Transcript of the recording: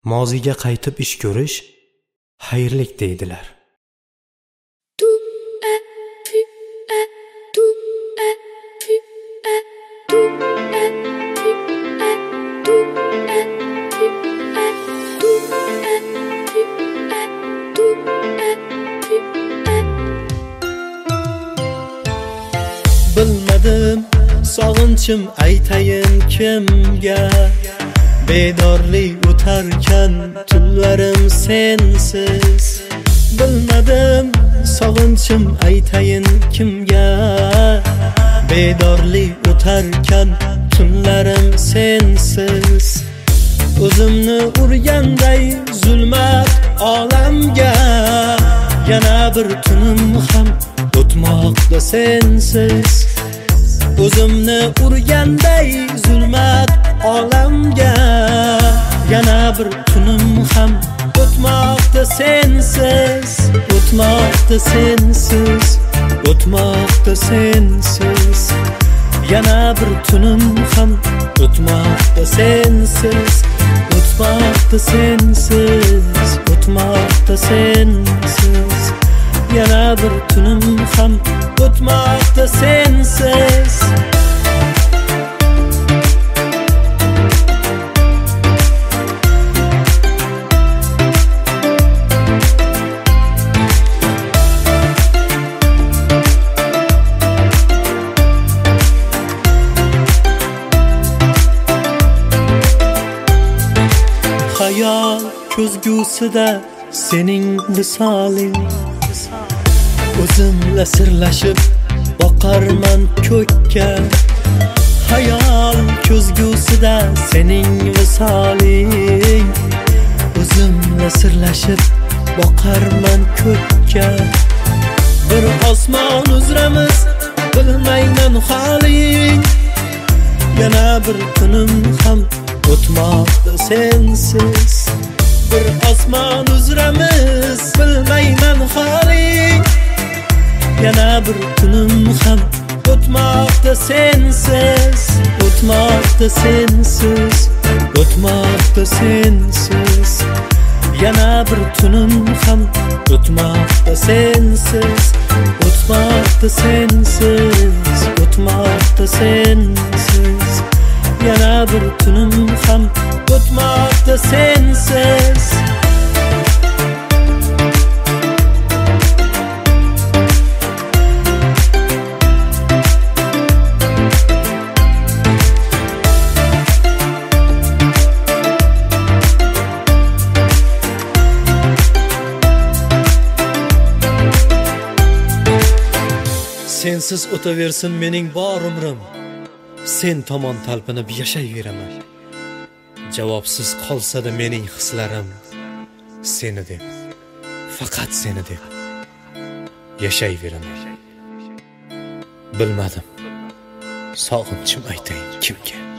Moziga qaytib ish ko'rish xayrlik deydilar. Bilmadim sog'inchim aytayin kimga, bedorlik o'tarkan tunlarim sensiz. Bilmadim sog'inchim aytayin kimga, bedorlik o'tarkan tunlarim sensiz. O'zimni urganday zulmat olamga, yana bir tunim ham o'tmoqda sensiz. O'zimni urganday zulmat olamga, yana bir tunim ham o'tmoqda sensiz. O'tmoqda sensiz, o'tmoqda sensiz. Yana bir tunim ham o'tmoqda sensiz. O'tmoqda sensiz, o'tmoqda sensiz. Yana bir tunim ham o'tmoqda sensiz. Hayal ko'zgusida sening misoling, o'zimla sirlashib boqarman ko'kka. Hayal ko'zgusida sening misoling, o'zimla sirlashib boqarman ko'kka. Bir osmon uzramiz bilmayman holing, yana bir kunim ham o'tmoqda sensiz. Bir osmon uzramiz bilmayman holing, yana bir kunim ham o'tmoqda sensiz. O'tmoqda sensiz, o'tmoqda sensiz. Yana bir tunim ham o'tmoqda sensiz. O'tmoqda sensiz, o'tmoqda sensiz. Yana bir tunim ham o'tmoqda sensiz. Sensiz o'taversin mening bor umrim, sen tomon talpinib yashayveraman. Javobsiz qolsa-da mening hislarim, seni deb, faqat seni deb yashayveraman. Bilmadim sog'inchim aytayin kimga.